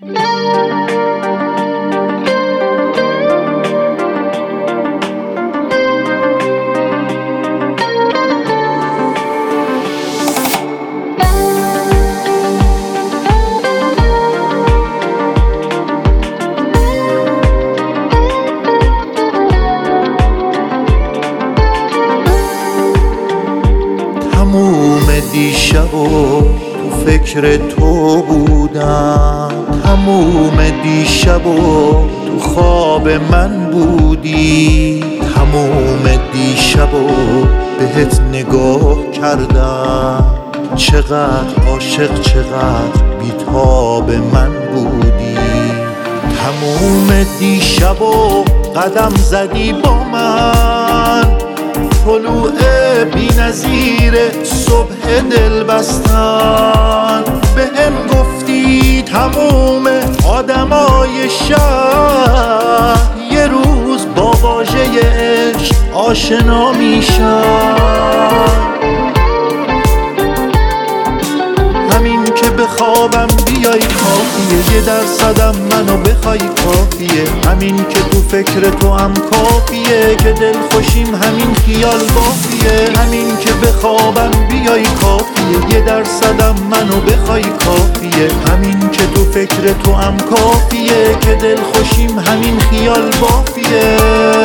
تموم دیشب و تو فکر تو بودم، تموم دیشب و تو خواب من بودی، تموم دیشب و بهت نگاه کردم، چقدر عاشق چقدر بی‌تاب من بودی. تموم دیشب و قدم زدی با من، طلوع بی‌نظیر صبح دل بستن، بهم گفتی تموم آدمای شهر یه روز با واژه عشق آشنا میشن. همین که بخوابم بیای کافیه، 1% منو بخوای کافیه، همین که تو فکر تو هم کافیه، که دل خوشیم همین خیال بافیه. همین که بخوابم بیای کافیه، 1% منو بخوای کافیه، همین که تو فکر تو هم کافیه، که دل خوشیم همین خیال بافیه.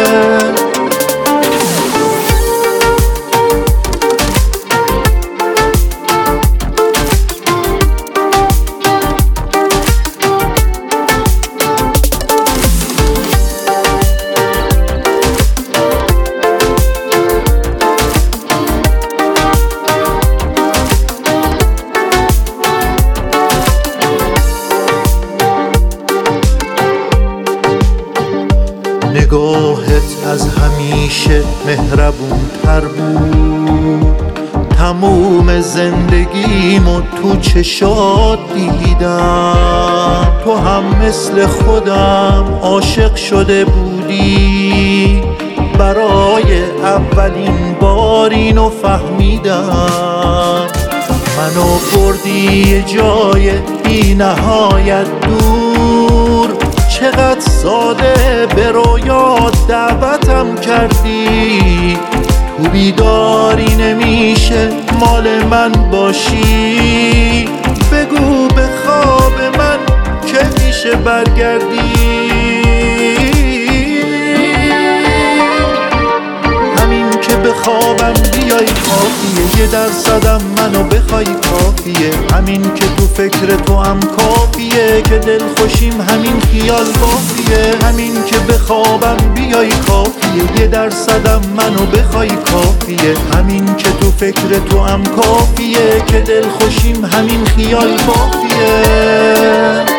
نگاهت از همیشه مهربون تر بود، تموم زندگیمو تو چشات دیدم، تو هم مثل خودم عاشق شده بودی، برای اولین بار اینو فهمیدم. منو بردی یه جای بی نهایت دور، چقدر ساده به رویات دعوتم کردی، تو بیداری نمیشه مال من باشی، بگو به خواب من که میشه برگردی. همین که بخوابم بیای کافیه، 1% منو بخوای کافیه، همین که تو فکر تو هم کافیه، که دل خوشیم همین خیال بافیه. همین که بخوابم بیای کافیه، 1% منو بخوای کافیه، همین که تو فکر تو هم کافیه، که دل خوشیم همین خیال بافیه.